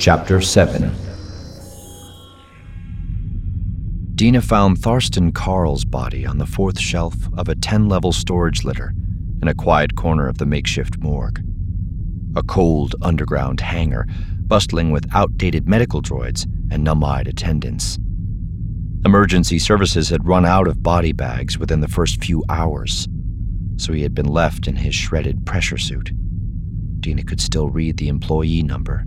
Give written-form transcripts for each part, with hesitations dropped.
Chapter 7. Dina found Thorsten Karl's body on the fourth shelf of a 10-level storage litter in a quiet corner of the makeshift morgue. A cold underground hangar bustling with outdated medical droids and numb-eyed attendants. Emergency services had run out of body bags within the first few hours, so he had been left in his shredded pressure suit. Dina could still read the employee number,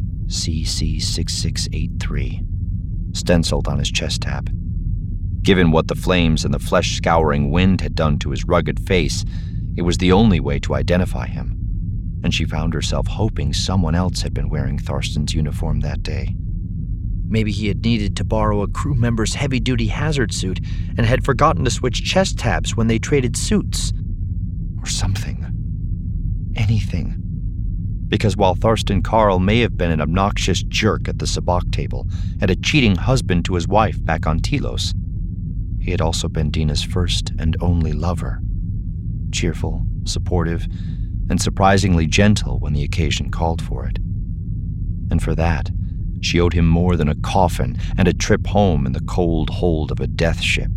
CC6683, stenciled on his chest tab. Given what the flames and the flesh-scouring wind had done to his rugged face, it was the only way to identify him, and she found herself hoping someone else had been wearing Thorsten's uniform that day. Maybe he had needed to borrow a crew member's heavy-duty hazard suit and had forgotten to switch chest tabs when they traded suits. Or something. Anything. Because while Thorsten Karl may have been an obnoxious jerk at the sabacc table and a cheating husband to his wife back on Telos, he had also been Dina's first and only lover. Cheerful, supportive, and surprisingly gentle when the occasion called for it. And for that, she owed him more than a coffin and a trip home in the cold hold of a death ship.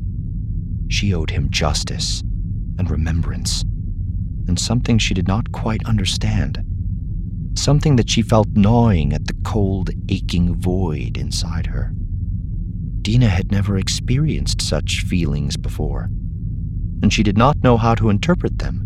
She owed him justice and remembrance, and something she did not quite understand. Something that she felt gnawing at the cold, aching void inside her. Dina had never experienced such feelings before, and she did not know how to interpret them.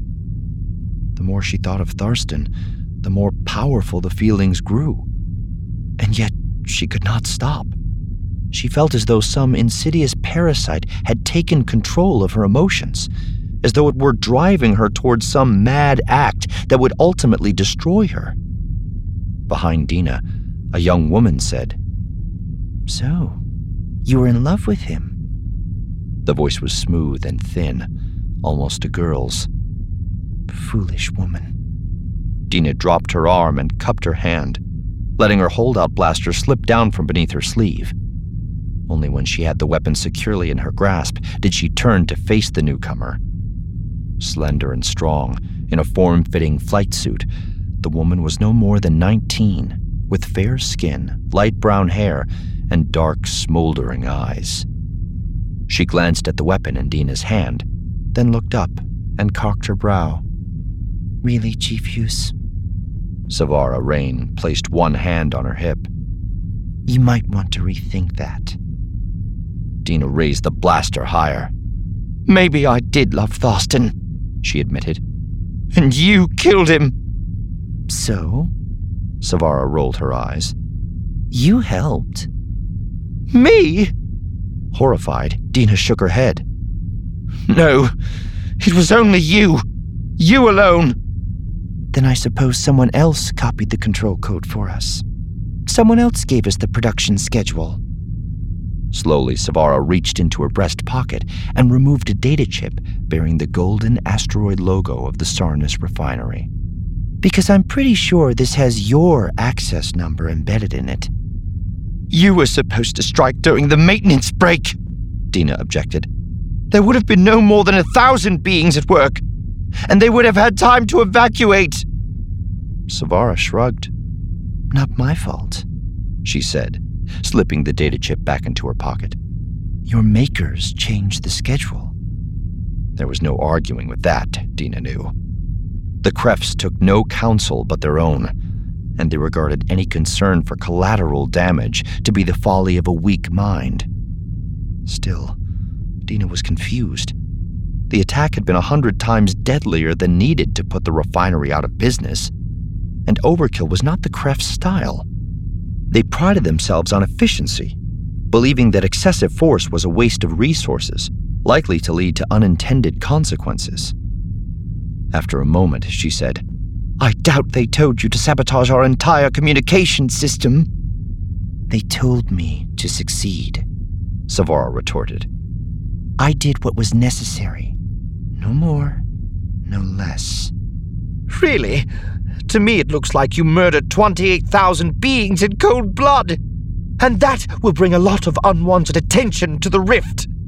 The more she thought of Thorsten, the more powerful the feelings grew. And yet she could not stop. She felt as though some insidious parasite had taken control of her emotions, as though it were driving her towards some mad act that would ultimately destroy her. Behind Dina, a young woman said, "So, you were in love with him?" The voice was smooth and thin, almost a girl's. "Foolish woman." Dina dropped her arm and cupped her hand, letting her holdout blaster slip down from beneath her sleeve. Only when she had the weapon securely in her grasp did she turn to face the newcomer. Slender and strong, in a form-fitting flight suit, the woman was no more than 19, with fair skin, light brown hair, and dark, smoldering eyes. She glanced at the weapon in Dina's hand, then looked up and cocked her brow. "Really, Chief Hughes?" Savara Rain placed one hand on her hip. "You might want to rethink that." Dina raised the blaster higher. "Maybe I did love Thorsten," she admitted. "And you killed him." "So?" Savara rolled her eyes. "You helped." "Me?" Horrified, Dina shook her head. "No, it was only you. You alone." "Then I suppose someone else copied the control code for us. Someone else gave us the production schedule." Slowly, Savara reached into her breast pocket and removed a data chip bearing the golden asteroid logo of the Sarnis refinery. "Because I'm pretty sure this has your access number embedded in it." "You were supposed to strike during the maintenance break," Dina objected. "There would have been no more than 1,000 beings at work, and they would have had time to evacuate." Savara shrugged. "Not my fault," she said, slipping the data chip back into her pocket. "Your makers changed the schedule." There was no arguing with that, Dina knew. The Krefts took no counsel but their own, and they regarded any concern for collateral damage to be the folly of a weak mind. Still, Dina was confused. The attack had been 100 times deadlier than needed to put the refinery out of business, and overkill was not the Krefts' style. They prided themselves on efficiency, believing that excessive force was a waste of resources, likely to lead to unintended consequences. After a moment, she said, "I doubt they told you to sabotage our entire communication system." "They told me to succeed," Savara retorted. "I did what was necessary. No more, no less." "Really? To me it looks like you murdered 28,000 beings in cold blood. And that will bring a lot of unwanted attention to the rift."